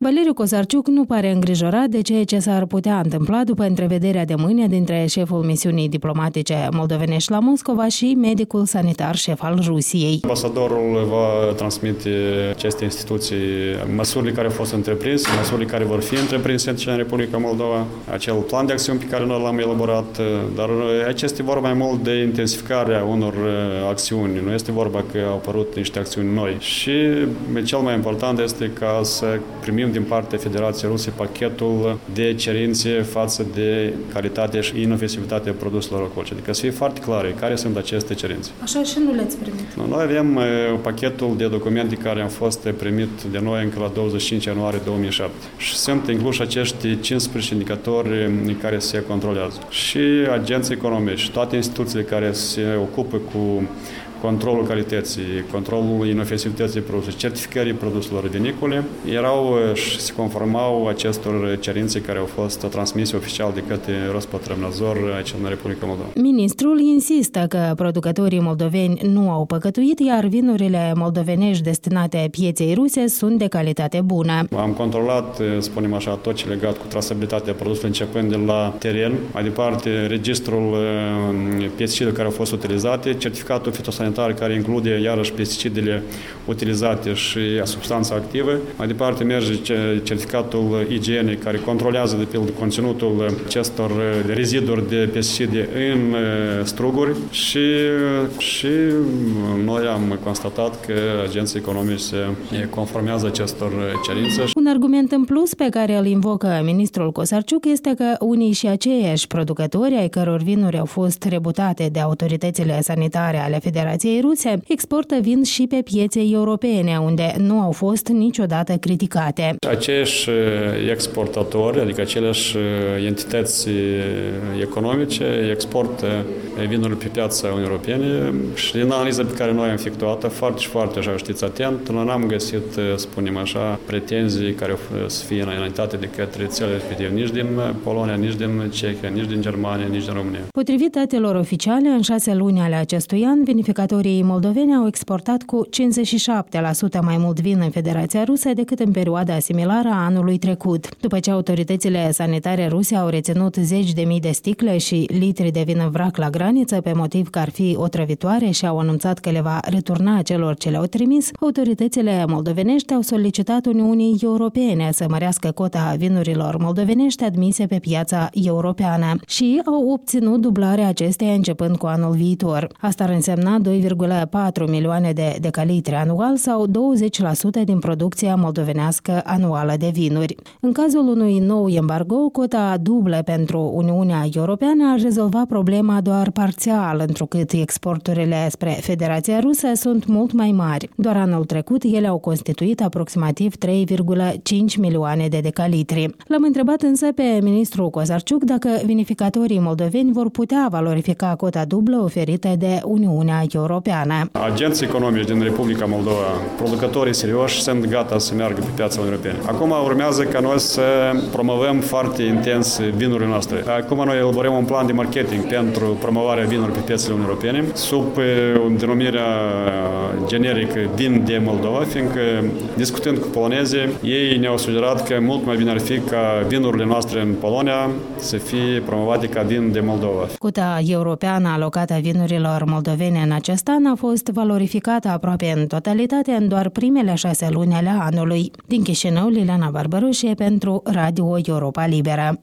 Valeriu Cosarciuc nu pare îngrijorat de ceea ce s-ar putea întâmpla după întrevederea de mâine dintre șeful misiunii diplomatice moldovenești la Moscova și medicul sanitar șef al Rusiei. Ambasadorul va transmite aceste instituții măsurile care au fost întreprinse, măsurile care vor fi întreprinse în Republica Moldova, acel plan de acțiuni pe care noi l-am elaborat, dar aici este vorba mai mult de intensificarea unor acțiuni. Nu este vorba că au apărut niște acțiuni noi. Și cel mai important este ca să primim din partea Federației Ruse pachetul de cerințe față de calitatea și inofensivitatea produselor alcoolice. Adică să fie foarte clare care sunt aceste cerințe. Așa și nu le-ați primit? Noi avem pachetul de documente care au fost primit de noi încă la 25 ianuarie 2007 și sunt incluși acești 15 indicatori care se controlează. Și agenții economici și toate instituțiile care se ocupă cu controlul calității, controlul inofensivității produselor, certificării produselor vinicole, erau și se conformau acestor cerințe care au fost transmise oficial de către Rospătrămnăzor aici în Republica Moldova. Ministrul insistă că producătorii moldoveni nu au păcătuit, iar vinurile moldovenești destinate pieței ruse sunt de calitate bună. Am controlat, spunem așa, tot ce legat cu trasabilitatea produselor începând de la teren, mai departe registrul pesticidelor care au fost utilizate, certificatul fitosanitar care include iarăși pesticidele utilizate și substanța activă. Mai departe merge certificatul igienic care controlează de pildă conținutul acestor reziduri de pesticide în struguri și noi am constatat că agenții economici se conformează acestor cerințe. Un argument în plus pe care îl invocă ministrul Cosarciuc este că unii și aceiași producători ai căror vinuri au fost rebutate de autoritățile sanitare ale Federației Ruse exportă vin și pe piețe europene, unde nu au fost niciodată criticate. Aceiași exportatori, adică aceleași entități economice, exportă vinurile pe piața Uniunii Europene și din analiza pe care noi am efectuat-o, foarte, așa știți atent, noi n-am găsit, spunem așa, pretenzii care să fie înaintate de către țările respective, nici din Polonia, nici din Cehia, nici din Germania, nici din România. Potrivit datelor oficiale, în 6 luni ale acestui an, vinificatorii moldoveni au exportat cu 57% mai mult vin în Federația Rusă decât în perioada similară a anului trecut. După ce autoritățile sanitare ruse au reținut 10.000 de sticle și litri de vin în vrac la graniță pe motiv că ar fi otrăvitoare și au anunțat că le va returna celor ce le-au trimis, autoritățile moldovenești au solicitat Uniunii Europene să mărească cota vinurilor moldovenești admise pe piața europeană și au obținut dublarea acesteia începând cu anul viitor. Asta ar însemna 2,4 milioane de decalitri anual sau 20% din producția moldovenească anuală de vinuri. În cazul unui nou embargo, cota dublă pentru Uniunea Europeană ar rezolva problema doar parțial, întrucât exporturile spre Federația Rusă sunt mult mai mari. Doar anul trecut ele au constituit aproximativ 3,5 milioane de decalitri. L-am întrebat însă pe ministrul Cosarciuc dacă vinificatorii moldoveni vor putea valorifica cota dublă oferită de Uniunea Europeană. Agenții economici din Republica Moldova, producătorii serioși, sunt gata să meargă pe piața Europene. Acum urmează ca noi să promovăm foarte intens vinurile noastre. Acum noi elaborăm un plan de marketing pentru promovarea vinurilor pe piețele europene sub denumirea generică Vin de Moldova, fiindcă discutând cu polonezii, ei ne-au sugerat că mult mai bine ar fi ca vinurile noastre în Polonia să fie promovate ca Vin de Moldova. Cota europeană alocată vinurilor moldovene în acest an a fost valorificată aproape în totalitate în doar primele 6 luni ale anului. Din Chișinău, Liliana Barbaroșie pentru Radio Europa Liberă.